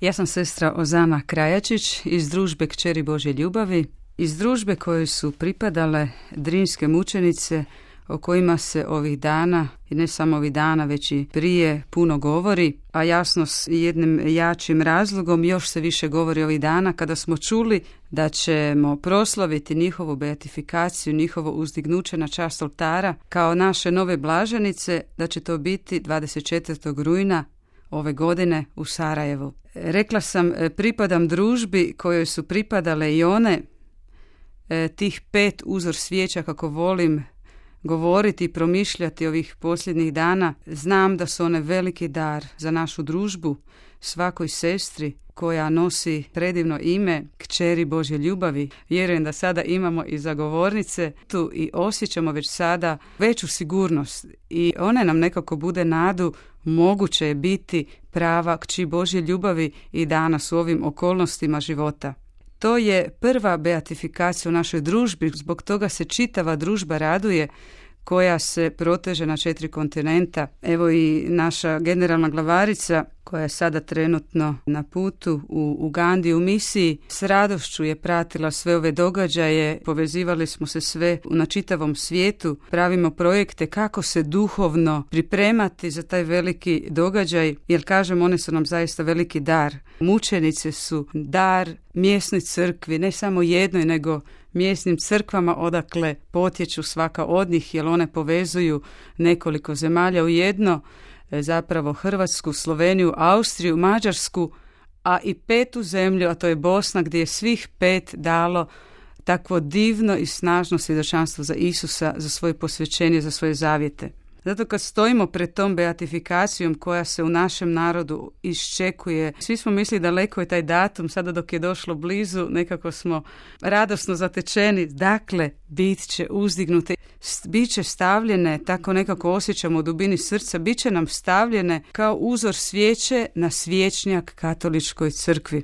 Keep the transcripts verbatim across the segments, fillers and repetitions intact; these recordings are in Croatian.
Ja sam sestra Ozana Krajačić iz družbe Kćeri Božje ljubavi, iz družbe koje su pripadale drinske mučenice o kojima se ovih dana, i ne samo ovih dana, već i prije puno govori, a jasno s jednim jačim razlogom još se više govori ovih dana kada smo čuli da ćemo proslaviti njihovu beatifikaciju, njihovo uzdignuće na čast oltara kao naše nove blaženice, da će to biti dvadeset četvrtog rujna ove godine u Sarajevu. Rekla sam, pripadam družbi kojoj su pripadale i one, tih pet uzor svijeća, kako volim govoriti i promišljati ovih posljednjih dana. Znam da su one veliki dar za našu družbu, svakoj sestri koja nosi predivno ime Kćeri Božje ljubavi. Vjerujem da sada imamo i zagovornice tu i osjećamo već sada veću sigurnost i one nam nekako bude nadu moguće je biti prava kći Božje ljubavi i danas u ovim okolnostima života. To je prva beatifikacija u našoj družbi, zbog toga se čitava družba raduje, koja se proteže na četiri kontinenta. Evo i naša generalna glavarica, koja je sada trenutno na putu u Ugandi u misiji, s radošću je pratila sve ove događaje, povezivali smo se sve na čitavom svijetu, pravimo projekte kako se duhovno pripremati za taj veliki događaj, jer kažem, one su nam zaista veliki dar. Mučenice su dar mjesnoj crkvi, ne samo jednoj, nego mjesnim crkvama odakle potječu svaka od njih, jer one povezuju nekoliko zemalja u jedno, zapravo Hrvatsku, Sloveniju, Austriju, Mađarsku, a i petu zemlju, a to je Bosna, gdje je svih pet dalo takvo divno i snažno svjedočanstvo za Isusa, za svoje posvećenje, za svoje zavjete. Zato kad stojimo pred tom beatifikacijom koja se u našem narodu iščekuje, svi smo mislili daleko je taj datum, sada dok je došlo blizu, nekako smo radosno zatečeni. Dakle, bit će uzdignute, bit će stavljene, tako nekako osjećamo u dubini srca, bit će nam stavljene kao uzor svijeće na svječnjak katoličkoj crkvi.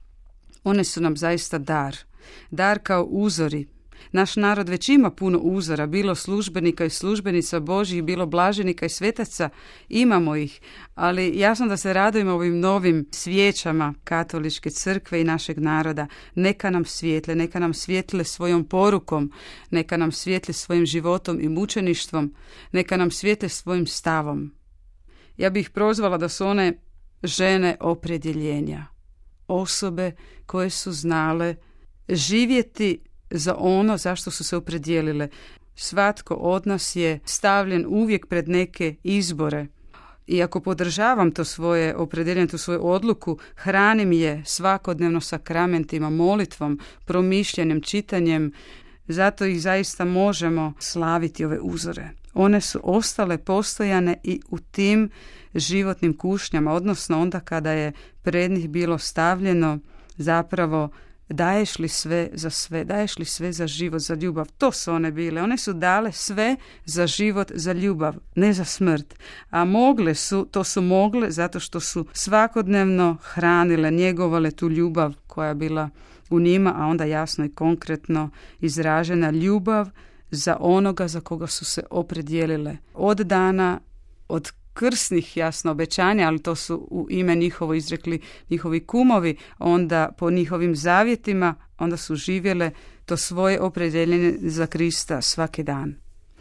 One su nam zaista dar. Dar kao uzori. Naš narod već ima puno uzora, bilo službenika i službenica Božjih, bilo blaženika i svetaca, imamo ih, ali jasno da se radujemo ovim novim svijećama katoličke crkve i našeg naroda. Neka nam svijetle, neka nam svijetle svojom porukom, neka nam svijetle svojim životom i mučeništvom, neka nam svijetle svojim stavom. Ja bih prozvala da su one žene opredjeljenja, osobe koje su znale živjeti za ono zašto su se opredijelile. Svatko od nas je stavljen uvijek pred neke izbore. I ako podržavam to svoje opredjeljenje, tu svoju odluku, hranim je svakodnevno sakramentima, molitvom, promišljanjem, čitanjem, zato ih zaista možemo slaviti ove uzore. One su ostale postojane i u tim životnim kušnjama, odnosno onda kada je pred njih bilo stavljeno zapravo daješ li sve za sve, daješ li sve za život, za ljubav. To su one bile. One su dale sve za život, za ljubav, ne za smrt. A mogle su, to su mogle zato što su svakodnevno hranile, njegovale tu ljubav koja je bila u njima, a onda jasno i konkretno izražena ljubav za onoga za koga su se opredijelile. Od dana, od krsnih, jasno, obećanja, ali to su u ime njihovo izrekli njihovi kumovi, onda po njihovim zavjetima, onda su živjele to svoje opredjeljenje za Krista svaki dan.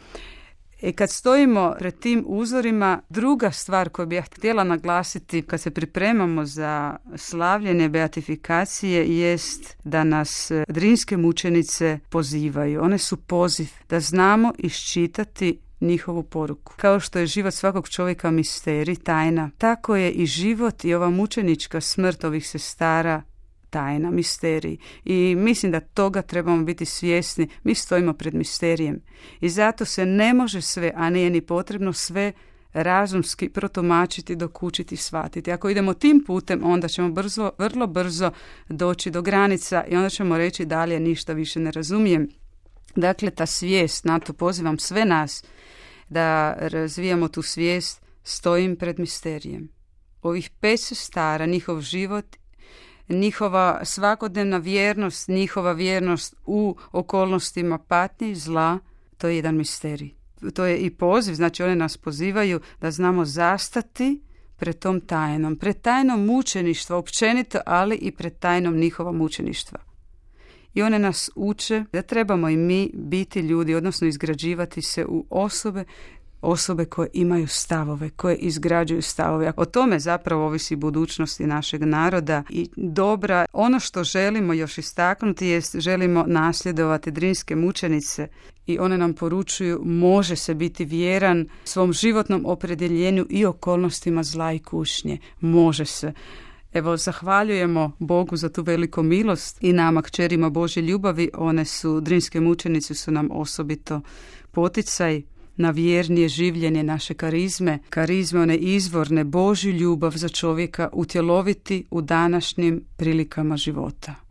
I kad stojimo pred tim uzorima, druga stvar koju bih ja htjela naglasiti kad se pripremamo za slavljenje beatifikacije jest da nas drinske mučenice pozivaju. One su poziv da znamo iščitati njihovu poruku. Kao što je život svakog čovjeka misterij, tajna, tako je i život i ova mučenička smrt ovih sestara tajna, misterij. I mislim da toga trebamo biti svjesni. Mi stojimo pred misterijem. I zato se ne može sve, a nije ni potrebno sve razumski protumačiti, dokučiti, shvatiti. Ako idemo tim putem, onda ćemo brzo, vrlo brzo doći do granica i onda ćemo reći dalje ništa više ne razumijem. Dakle, ta svijest, na to pozivam sve nas da razvijamo tu svijest, stojim pred misterijem. Ovih pet sestara, njihov život, njihova svakodnevna vjernost, njihova vjernost u okolnostima patnje i zla, to je jedan misterij. To je i poziv, znači one nas pozivaju da znamo zastati pred tom tajnom, pred tajnom mučeništva općenito, ali i pred tajnom njihova mučeništva. I one nas uče da trebamo i mi biti ljudi, odnosno izgrađivati se u osobe, osobe koje imaju stavove, koje izgrađuju stavove. O tome zapravo ovisi budućnosti našeg naroda i dobra. Ono što želimo još istaknuti jest želimo nasljedovati drinske mučenice i one nam poručuju može se biti vjeran svom životnom opredjeljenju i okolnostima zla i kušnje. Može se. Evo, zahvaljujemo Bogu za tu veliku milost i nama, kćerima Božje ljubavi. One su, drinske mučenice su nam osobito poticaj na vjernije življenje naše karizme, karizme one izvorne Božju ljubav za čovjeka utjeloviti u današnjim prilikama života.